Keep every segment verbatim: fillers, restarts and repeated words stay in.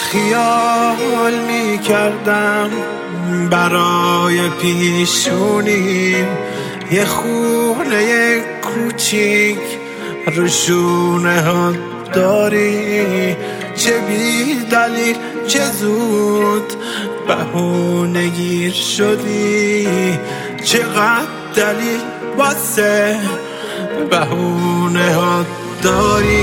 خیال می کردم برای پیشونیم یه خونه کوچیک رو شونه ها داری، چه بی دلیل چه زود بهونه گیر شدی، چقدر دلیل واسه بهونه ها داری.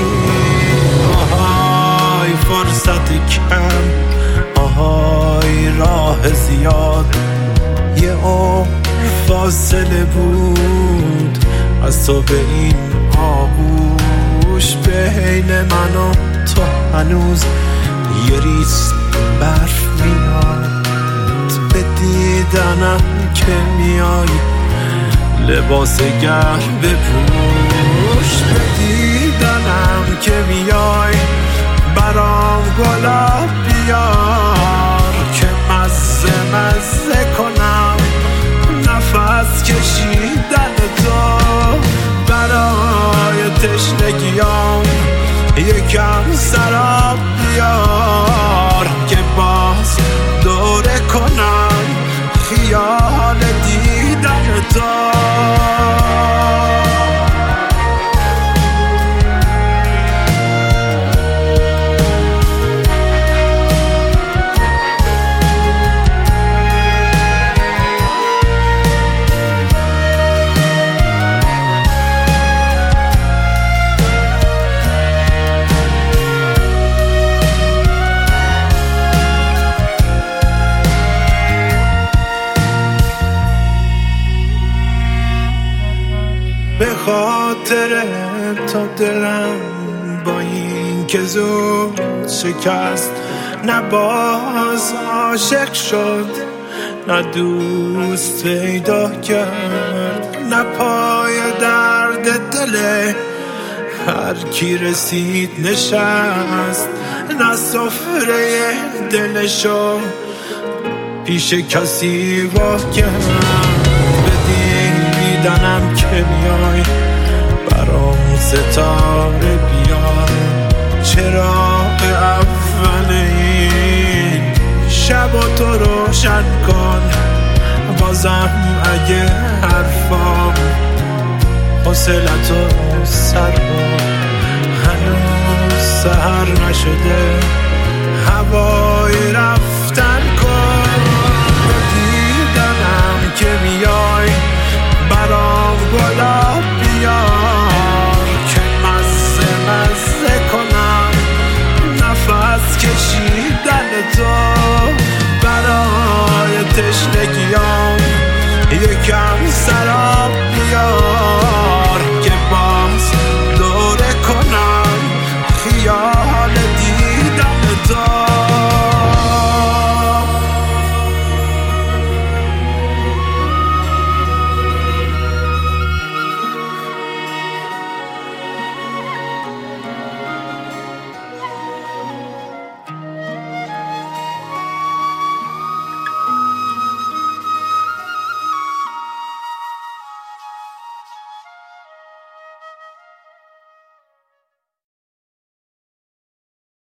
آهای فرصت کم، آهای راه زیاد، یه عمر فاصله بود از تو به این آغوش، بین من و تو هنوز یه ریز برف میاد، به دیدنم که میای لباس گرم بپوش، به دیدنم که میای برام گلاب بیار که مزه مزه کنم نفس کشیدن تو، برای تشنگیام یکم سراب بیار که باز دوره کنم خیال دیدن تو. به خاطر تو دلم با این که زود شکست، نه باز عاشق شد نه دوست پیدا کرد، نه پای درد دل هر کی رسید نشست، نه سفره دلشو پیش کسی وا کرد، دیدنم که میای برام ستاره بیای، چراغ اول این شب و تو روشن کن، بازم اگه حرفام حوصلتو سر کن، هنوز سحر نشده هوای رفت